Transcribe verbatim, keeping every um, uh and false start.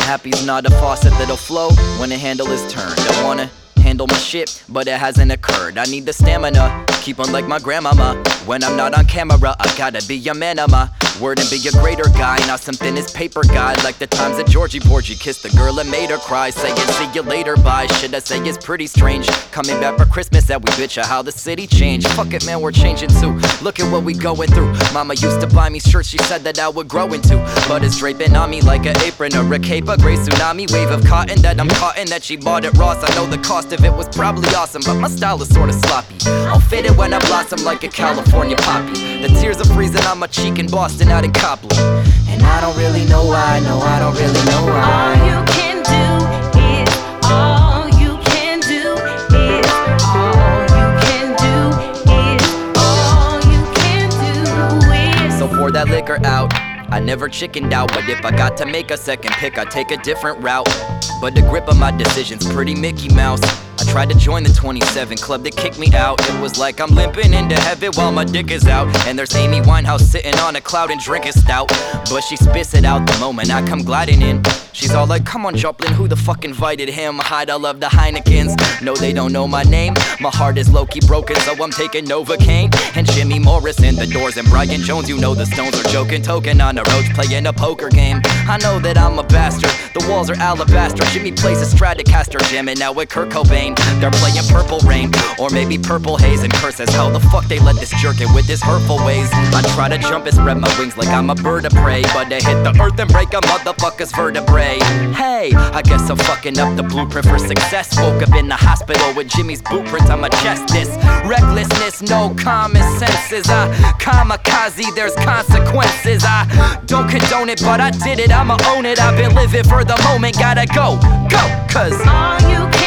Happy's not a faucet that'll flow when the handle is turned. I wanna handle my shit, but it hasn't occurred. I need the stamina, keep on like my grandmama. When I'm not on camera, I gotta be a man of my word and be a greater guy, not something this paper guy. Like the times that Georgie Porgy kissed the girl and made her cry, saying see you later bye. Shit I say is pretty strange, coming back for Christmas that we bitch at how the city changed. Fuck it man, we're changing too, look at what we going through. Mama used to buy me shirts she said that I would grow into, but it's draping on me like an apron or a cape. A great tsunami wave of cotton that I'm caught in, that she bought at Ross. I know the cost of it was probably awesome, but my style is sorta sloppy. I'll fit it when I blossom like a California poppy. The tears are freezing on my cheek in Boston out in Copley, and I don't really know why, no I don't really know why. All you can do is, all you can do is, all you can do is, all you can do is. So pour that liquor out, I never chickened out, but if I got to make a second pick, I'd take a different route. But the grip of my decision's pretty Mickey Mouse. I tried to join the twenty-seven club, they kicked me out. It was like I'm limping into heaven while my dick is out. And there's Amy Winehouse sitting on a cloud and drinking stout, but she spits it out the moment I come gliding in. She's all like, come on Joplin, who the fuck invited him? Hide all of the Heinekens, no they don't know my name. My heart is low-key broken, so I'm taking Novocaine. And Jimmy Morrison, The Doors, and Brian Jones. You know the Stones are joking, token on a roach, playing a poker game. I know that I'm a bastard, the walls are alabaster. Jimmy plays a Stratocaster, jamming now with Kurt Cobain. They're playing Purple Rain, or maybe Purple Haze, and curses how the fuck they let this jerk in with his hurtful ways. I try to jump and spread my wings like I'm a bird of prey, but I hit the earth and break a motherfucker's vertebrae. Hey, I guess I'm fucking up the blueprint for success. Woke up in the hospital with Jimmy's boot print on my chest. This recklessness, no common senses. I kamikaze, there's consequences. I don't condone it, but I did it, I'ma own it. I've been living for the moment, gotta go, go, cause all you can